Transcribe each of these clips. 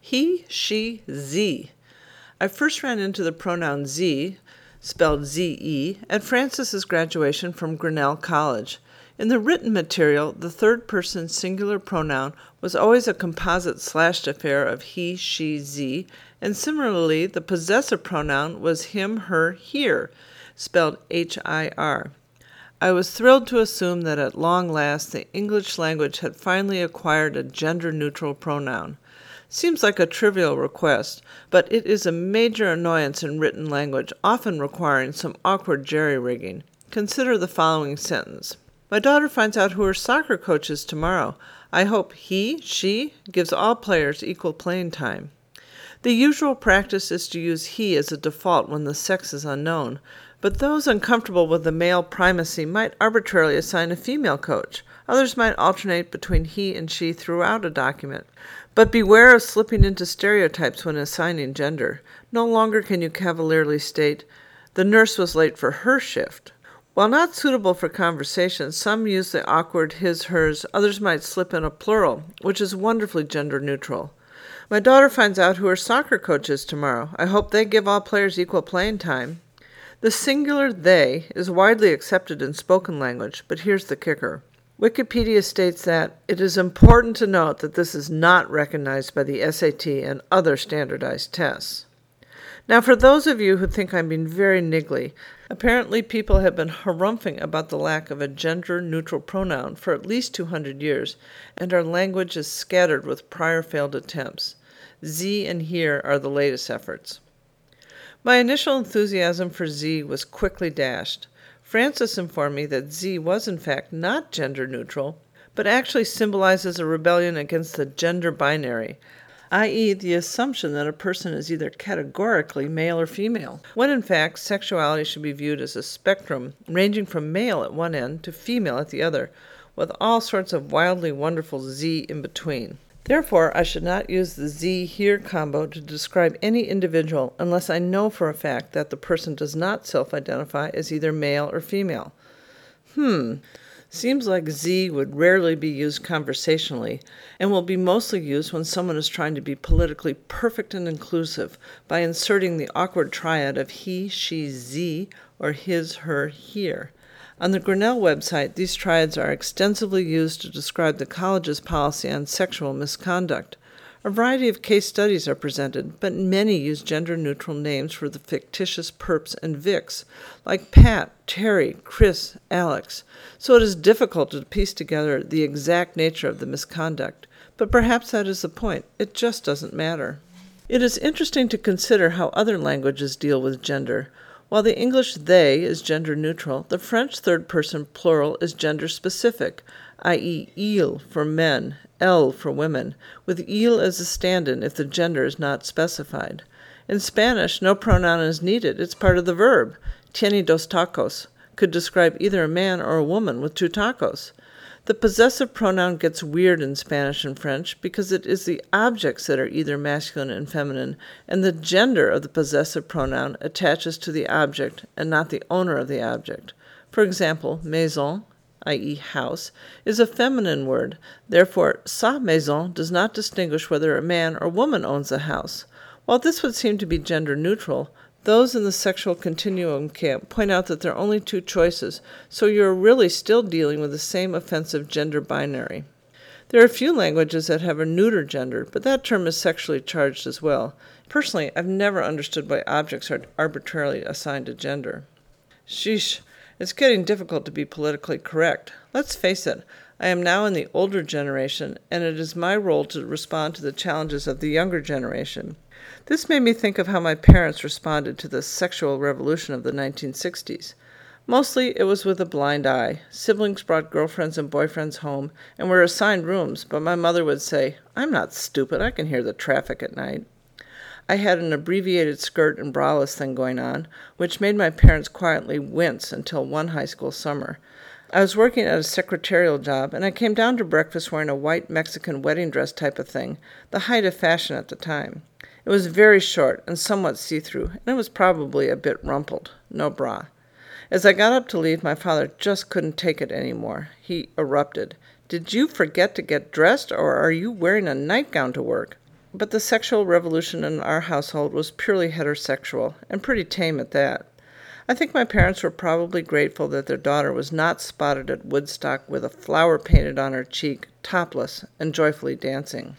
He, she, Z. I first ran into the pronoun Z, spelled Z-E, at Francis's graduation from Grinnell College. In the written material, the third-person singular pronoun was always a composite slashed affair of he, she, Z, and similarly, the possessive pronoun was him, her, here, spelled H-I-R. I was thrilled to assume that at long last the English language had finally acquired a gender-neutral pronoun. Seems like a trivial request, but it is a major annoyance in written language, often requiring some awkward jerry-rigging. Consider the following sentence. My daughter finds out who her soccer coach is tomorrow. I hope he, she, gives all players equal playing time. The usual practice is to use he as a default when the sex is unknown, but those uncomfortable with the male primacy might arbitrarily assign a female coach. Others might alternate between he and she throughout a document. But beware of slipping into stereotypes when assigning gender. No longer can you cavalierly state, the nurse was late for her shift. While not suitable for conversation, some use the awkward his, hers, others might slip in a plural, which is wonderfully gender neutral. My daughter finds out who her soccer coach is tomorrow. I hope they give all players equal playing time. The singular they is widely accepted in spoken language, but here's the kicker. Wikipedia states that it is important to note that this is not recognized by the SAT and other standardized tests. Now, for those of you who think I'm being very niggly, apparently people have been harumphing about the lack of a gender-neutral pronoun for at least 200 years, and our language is scattered with prior failed attempts. Z and here are the latest efforts. My initial enthusiasm for Z was quickly dashed. Francis informed me that Z was in fact not gender-neutral, but actually symbolizes a rebellion against the gender binary, i.e. the assumption that a person is either categorically male or female, when in fact sexuality should be viewed as a spectrum ranging from male at one end to female at the other, with all sorts of wildly wonderful Z in between. Therefore, I should not use the Z-here combo to describe any individual unless I know for a fact that the person does not self-identify as either male or female. Seems like Z would rarely be used conversationally and will be mostly used when someone is trying to be politically perfect and inclusive by inserting the awkward triad of he, she, Z, or his, her, here. On the Grinnell website, these triads are extensively used to describe the college's policy on sexual misconduct. A variety of case studies are presented, but many use gender-neutral names for the fictitious perps and vics, like Pat, Terry, Chris, Alex, so it is difficult to piece together the exact nature of the misconduct. But perhaps that is the point. It just doesn't matter. It is interesting to consider how other languages deal with gender. While the English they is gender-neutral, the French third-person plural is gender-specific, i.e. il for men, elle for women, with il as a stand-in if the gender is not specified. In Spanish, no pronoun is needed. It's part of the verb. Tiene dos tacos could describe either a man or a woman with two tacos. The possessive pronoun gets weird in Spanish and French because it is the objects that are either masculine and feminine, and the gender of the possessive pronoun attaches to the object and not the owner of the object. For example, maison, i.e. house, is a feminine word. Therefore, sa maison does not distinguish whether a man or woman owns a house. While this would seem to be gender neutral, those in the sexual continuum camp point out that there are only two choices, so you are really still dealing with the same offensive gender binary. There are a few languages that have a neuter gender, but that term is sexually charged as well. Personally, I've never understood why objects are arbitrarily assigned a gender. Sheesh, it's getting difficult to be politically correct. Let's face it, I am now in the older generation, and it is my role to respond to the challenges of the younger generation. This made me think of how my parents responded to the sexual revolution of the 1960s. Mostly, it was with a blind eye. Siblings brought girlfriends and boyfriends home and were assigned rooms, but my mother would say, "I'm not stupid, I can hear the traffic at night." I had an abbreviated skirt and braless thing going on, which made my parents quietly wince until one high school summer. I was working at a secretarial job, and I came down to breakfast wearing a white Mexican wedding dress type of thing, the height of fashion at the time. It was very short and somewhat see-through, and it was probably a bit rumpled. No bra. As I got up to leave, my father just couldn't take it anymore. He erupted. "Did you forget to get dressed, or are you wearing a nightgown to work?" But the sexual revolution in our household was purely heterosexual, and pretty tame at that. I think my parents were probably grateful that their daughter was not spotted at Woodstock with a flower painted on her cheek, topless, and joyfully dancing.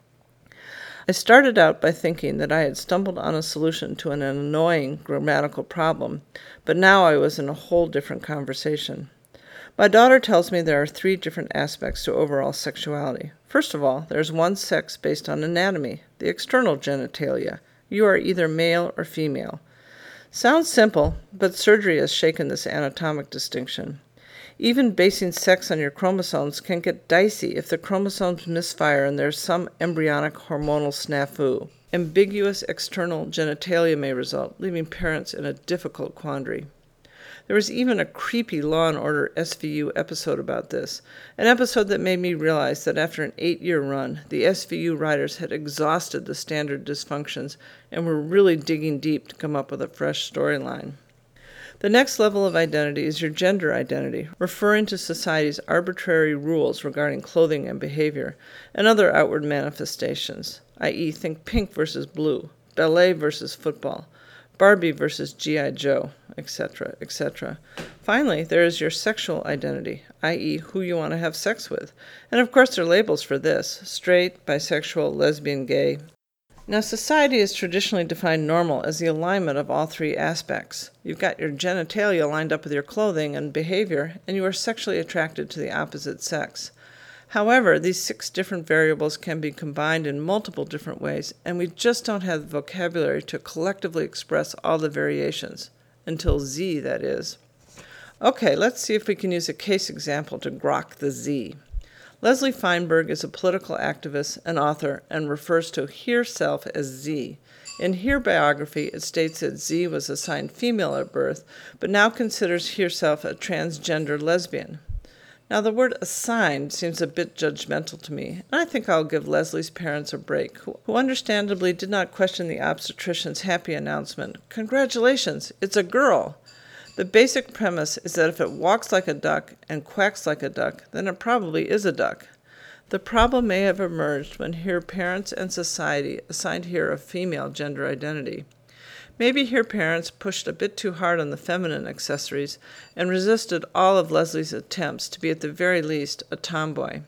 I started out by thinking that I had stumbled on a solution to an annoying grammatical problem, but now I was in a whole different conversation. My daughter tells me there are 3 different aspects to overall sexuality. First of all, there's one sex based on anatomy, the external genitalia. You are either male or female. Sounds simple, but surgery has shaken this anatomic distinction. Even basing sex on your chromosomes can get dicey if the chromosomes misfire and there's some embryonic hormonal snafu. Ambiguous external genitalia may result, leaving parents in a difficult quandary. There was even a creepy Law & Order SVU episode about this, an episode that made me realize that after an 8-year run, the SVU writers had exhausted the standard dysfunctions and were really digging deep to come up with a fresh storyline. The next level of identity is your gender identity, referring to society's arbitrary rules regarding clothing and behavior, and other outward manifestations, i.e. think pink versus blue, ballet versus football, Barbie versus G.I. Joe, etc., etc. Finally, there is your sexual identity, i.e. who you want to have sex with. And of course there are labels for this: straight, bisexual, lesbian, gay. Now, society has traditionally defined normal as the alignment of all 3 aspects. You've got your genitalia lined up with your clothing and behavior, and you are sexually attracted to the opposite sex. However, these 6 different variables can be combined in multiple different ways, and we just don't have the vocabulary to collectively express all the variations. Until Z, that is. Okay, let's see if we can use a case example to grok the Z. Leslie Feinberg is a political activist and author and refers to herself as Z. In her biography, it states that Z was assigned female at birth, but now considers herself a transgender lesbian. Now, the word assigned seems a bit judgmental to me, and I think I'll give Leslie's parents a break, who understandably did not question the obstetrician's happy announcement, "Congratulations, it's a girl!" The basic premise is that if it walks like a duck and quacks like a duck, then it probably is a duck. The problem may have emerged when her parents and society assigned her a female gender identity. Maybe her parents pushed a bit too hard on the feminine accessories and resisted all of Leslie's attempts to be at the very least a tomboy.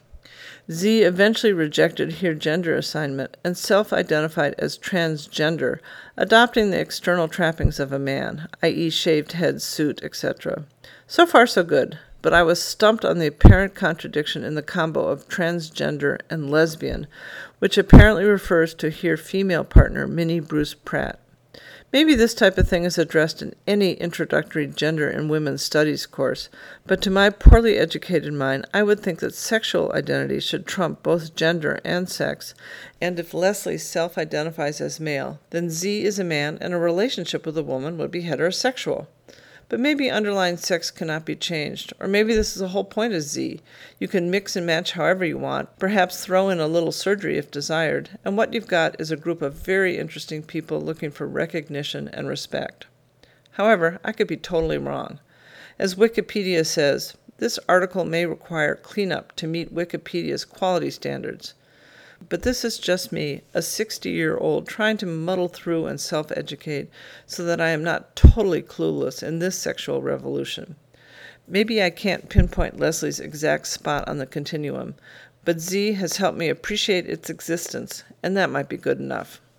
Z eventually rejected her gender assignment and self-identified as transgender, adopting the external trappings of a man, i.e. shaved head, suit, etc. So far so good, but I was stumped on the apparent contradiction in the combo of transgender and lesbian, which apparently refers to her female partner, Minnie Bruce Pratt. Maybe this type of thing is addressed in any introductory gender and women's studies course, but to my poorly educated mind, I would think that sexual identity should trump both gender and sex, and if Leslie self-identifies as male, then Z is a man and a relationship with a woman would be heterosexual. But maybe underlying sex cannot be changed, or maybe this is the whole point of Z. You can mix and match however you want, perhaps throw in a little surgery if desired, and what you've got is a group of very interesting people looking for recognition and respect. However, I could be totally wrong. As Wikipedia says, this article may require cleanup to meet Wikipedia's quality standards. But this is just me, a 60-year-old trying to muddle through and self-educate so that I am not totally clueless in this sexual revolution. Maybe I can't pinpoint Leslie's exact spot on the continuum, but Z has helped me appreciate its existence, and that might be good enough.